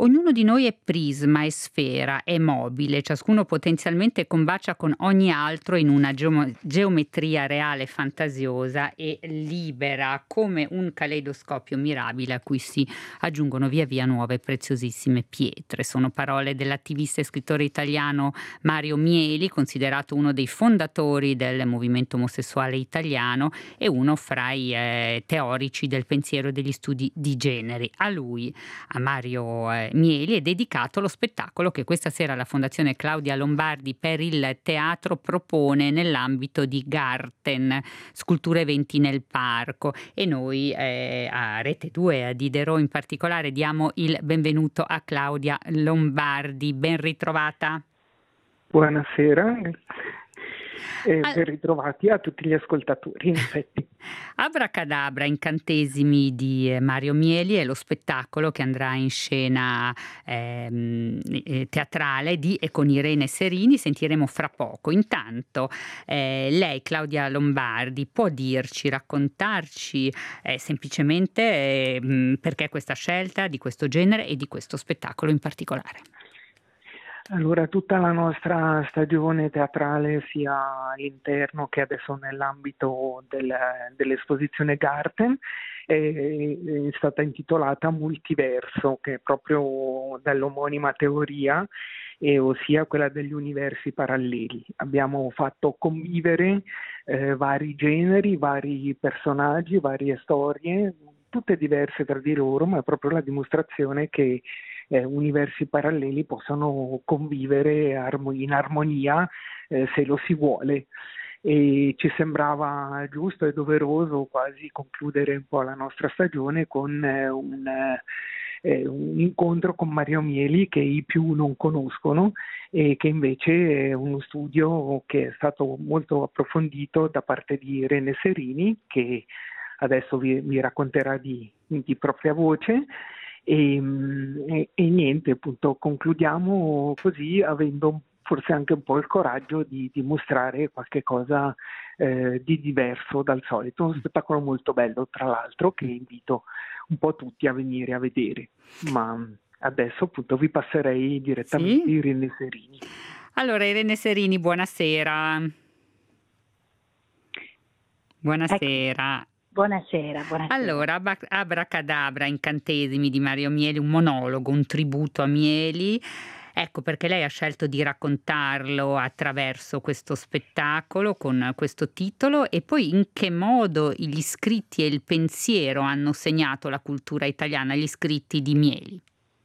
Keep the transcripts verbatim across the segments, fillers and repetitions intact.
Ognuno di noi è prisma, è sfera, è mobile, ciascuno potenzialmente combacia con ogni altro in una geomo- geometria reale fantasiosa e libera, come un caleidoscopio mirabile a cui si aggiungono via via nuove preziosissime pietre. Sono parole dell'attivista e scrittore italiano Mario Mieli, considerato uno dei fondatori del movimento omosessuale italiano e uno fra i eh, teorici del pensiero e degli studi di genere. A lui, a Mario eh, Mieli, è dedicato lo spettacolo che questa sera la Fondazione Claudia Lombardi per il teatro propone nell'ambito di Garten, Sculture Eventi nel Parco. E noi eh, a Rete due, a Diderot in particolare, diamo il benvenuto a Claudia Lombardi. Ben ritrovata. Buonasera e Al- ben ritrovati a tutti gli ascoltatori, in effetti. Abracadabra, incantesimi di eh, Mario Mieli è lo spettacolo che andrà in scena ehm, eh, teatrale di e con Irene Serini, sentiremo fra poco. Intanto eh, lei, Claudia Lombardi, può dirci, raccontarci eh, semplicemente eh, mh, perché questa scelta di questo genere e di questo spettacolo in particolare? Allora, tutta la nostra stagione teatrale, sia all'interno che adesso nell'ambito del, dell'esposizione Garten, è, è stata intitolata Multiverso, che è proprio dall'omonima teoria, e ossia quella degli universi paralleli. Abbiamo fatto convivere eh, vari generi, vari personaggi, varie storie, tutte diverse tra di loro, ma è proprio la dimostrazione che Eh, universi paralleli possano convivere armo- in armonia eh, se lo si vuole. E ci sembrava giusto e doveroso quasi concludere un po' la nostra stagione con eh, un, eh, un incontro con Mario Mieli che i più non conoscono e che invece è uno studio che è stato molto approfondito da parte di Irene Serini, che adesso vi, vi racconterà di, di propria voce. E, e, e niente, appunto, concludiamo così avendo forse anche un po' il coraggio di, di mostrare qualche cosa eh, di diverso dal solito. Uno spettacolo molto bello, tra l'altro, che invito un po' tutti a venire a vedere. Ma adesso appunto vi passerei direttamente Sì? Irene Serini. Allora, Irene Serini, buonasera. Ecco, Buonasera. buonasera, buonasera. Allora, Abra- Abracadabra, incantesimi di Mario Mieli, un monologo, un tributo a Mieli. Ecco perché lei ha scelto di raccontarlo attraverso questo spettacolo con questo titolo e poi in che modo gli scritti e il pensiero hanno segnato la cultura italiana, gli scritti di Mieli.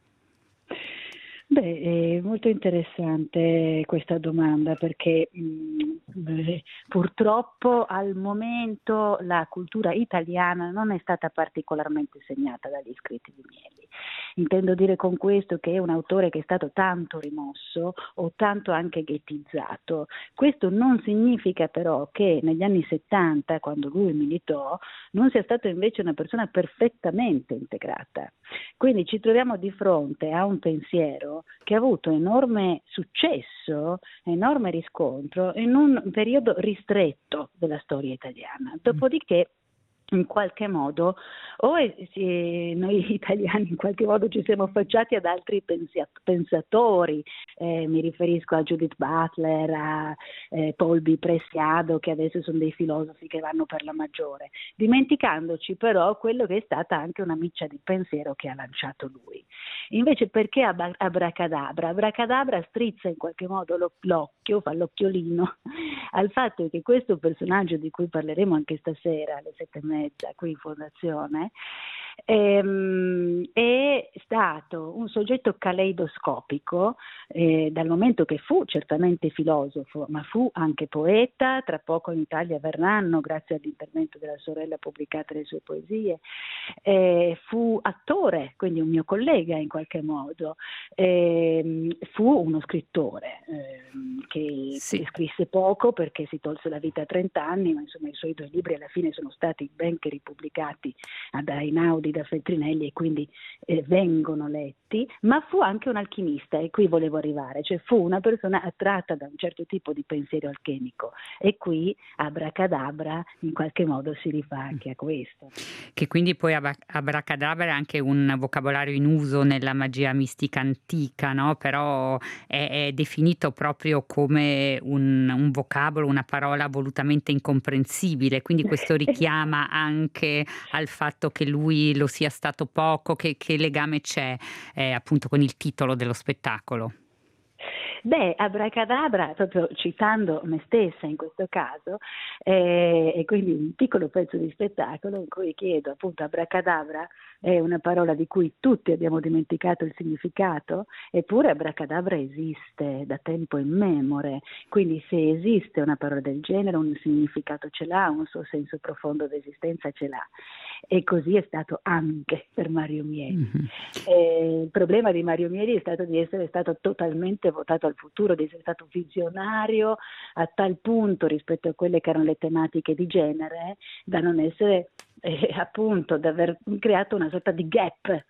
Beh, è molto interessante questa domanda perché mh, eh, purtroppo al momento la cultura italiana non è stata particolarmente segnata dagli scritti di Mieli. Intendo dire con questo che è un autore che è stato tanto rimosso o tanto anche ghettizzato. Questo non significa però che negli anni settanta, quando lui militò, non sia stato invece una persona perfettamente integrata. Quindi ci troviamo di fronte a un pensiero che ha avuto enorme successo, enorme riscontro in un periodo ristretto della storia italiana. Dopodiché, in qualche modo, o è, sì, noi italiani in qualche modo ci siamo affacciati ad altri pensia, pensatori, eh, mi riferisco a Judith Butler, a eh, Paul B. Preciado, che adesso sono dei filosofi che vanno per la maggiore, dimenticandoci però quello che è stata anche una miccia di pensiero che ha lanciato lui. Invece perché ab- abracadabra? Abracadabra strizza in qualche modo lo- l'occhio, fa l'occhiolino al fatto che questo personaggio di cui parleremo anche stasera alle sette e mezza qui in Fondazione ehm, è stato un soggetto caleidoscopico eh, dal momento che fu certamente filosofo, ma fu anche poeta. Tra poco in Italia verranno, grazie all'intervento della sorella, pubblicate le sue poesie. Eh, fu attore, quindi un mio collega in qualche modo. Eh, fu uno scrittore eh, che Sì. scrisse poco perché si tolse la vita a trenta anni, ma insomma i suoi due libri alla fine sono stati ben che ripubblicati ad Einaudi lì da Feltrinelli e quindi eh, vengono letti, ma fu anche un alchimista, e qui volevo arrivare, cioè fu una persona attratta da un certo tipo di pensiero alchemico, e qui Abracadabra in qualche modo si rifà anche a questo. Che quindi poi abracadabra è anche un vocabolario in uso nella magia mistica antica, no? Però è, è definito proprio come un, un vocabolo, una parola volutamente incomprensibile, quindi questo richiama anche al fatto che lui lo sia stato poco. Che, che legame c'è eh, appunto con il titolo dello spettacolo? Beh, Abracadabra, proprio citando me stessa in questo caso, eh, e quindi un piccolo pezzo di spettacolo in cui chiedo appunto Abracadabra è una parola di cui tutti abbiamo dimenticato il significato, eppure Abracadabra esiste da tempo immemore, quindi se esiste una parola del genere un significato ce l'ha, un suo senso profondo d'esistenza ce l'ha, e così è stato anche per Mario Mieli. Mm-hmm. Eh, il problema di Mario Mieli è stato di essere stato totalmente votato al futuro, di essere stato visionario a tal punto rispetto a quelle che erano le tematiche di genere da non essere eh, appunto, da aver creato una sorta di gap.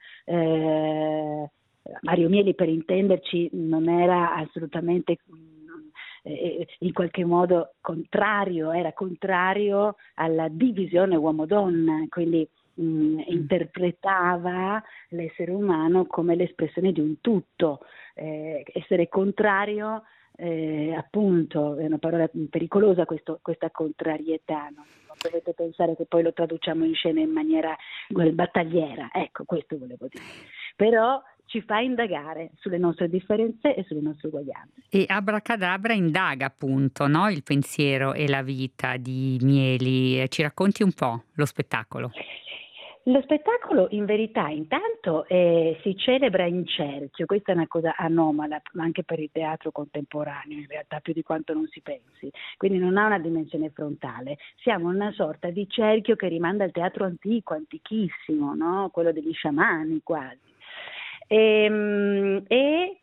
Eh, Mario Mieli, per intenderci, non era assolutamente eh, in qualche modo contrario, era contrario alla divisione uomo-donna, quindi mh, interpretava l'essere umano come l'espressione di un tutto. Eh, essere contrario, eh, appunto, è una parola pericolosa, questo, questa contrarietà, no? Non dovete pensare che poi lo traduciamo in scena in maniera battagliera, ecco, questo volevo dire. Però ci fa indagare sulle nostre differenze e sulle nostre uguaglianze. E Abracadabra indaga appunto, no? Il pensiero e la vita di Mieli. Ci racconti un po' lo spettacolo? Lo spettacolo in verità intanto eh, si celebra in cerchio, questa è una cosa anomala anche per il teatro contemporaneo, in realtà più di quanto non si pensi, quindi non ha una dimensione frontale, siamo una sorta di cerchio che rimanda al teatro antico, antichissimo, no? Quello degli sciamani quasi, e, e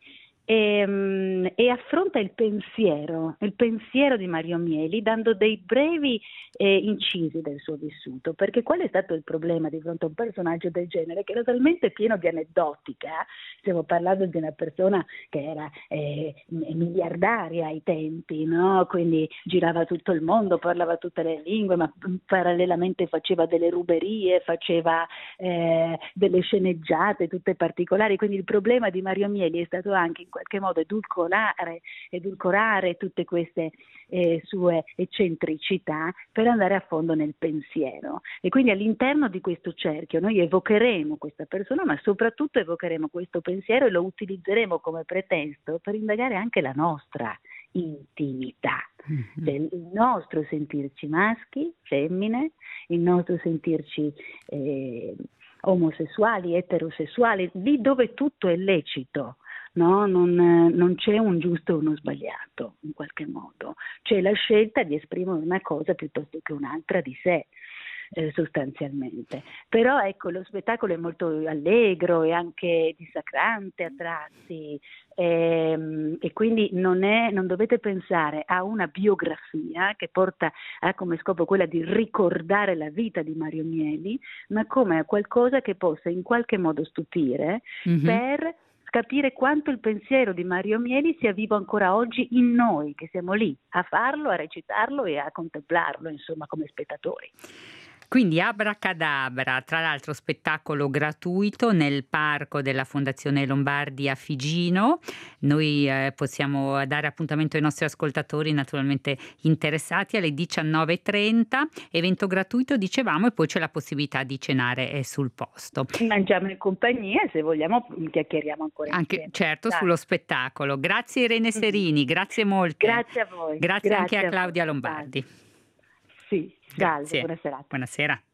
E, e affronta il pensiero, il pensiero di Mario Mieli, dando dei brevi eh, incisi del suo vissuto, perché qual è stato il problema di fronte a un personaggio del genere che era talmente pieno di aneddotica, stiamo parlando di una persona che era eh, miliardaria ai tempi, no? Quindi girava tutto il mondo, parlava tutte le lingue, ma parallelamente faceva delle ruberie, faceva eh, delle sceneggiate tutte particolari, quindi il problema di Mario Mieli è stato anche in qualche modo edulcorare, edulcorare tutte queste eh, sue eccentricità per andare a fondo nel pensiero, e quindi all'interno di questo cerchio noi evocheremo questa persona, ma soprattutto evocheremo questo pensiero e lo utilizzeremo come pretesto per indagare anche la nostra intimità, mm-hmm. cioè il nostro sentirci maschi, femmine, il nostro sentirci eh, omosessuali, eterosessuali, lì dove tutto è lecito. No, non, non c'è un giusto o uno sbagliato, in qualche modo. C'è la scelta di esprimere una cosa piuttosto che un'altra di sé, eh, sostanzialmente. Però ecco, lo spettacolo è molto allegro e anche dissacrante a tratti, ehm, e quindi non, è, non dovete pensare a una biografia che porta ha come scopo quella di ricordare la vita di Mario Mieli, ma come a qualcosa che possa in qualche modo stupire, mm-hmm. per capire quanto il pensiero di Mario Mieli sia vivo ancora oggi in noi, che siamo lì a farlo, a recitarlo e a contemplarlo, insomma, come spettatori. Quindi Abracadabra, tra l'altro spettacolo gratuito nel parco della Fondazione Lombardi a Figino. Noi eh, possiamo dare appuntamento ai nostri ascoltatori naturalmente interessati alle diciannove e trenta, evento gratuito dicevamo, e poi c'è la possibilità di cenare eh, sul posto. Mangiamo in compagnia e se vogliamo chiacchieriamo ancora anche insieme. Certo, Dai. Sullo spettacolo. Grazie Irene Serini, grazie molte. Grazie a voi. Grazie, grazie anche a Claudia voi. Lombardi. Sì, salve, Grazie. buona serata. Buonasera.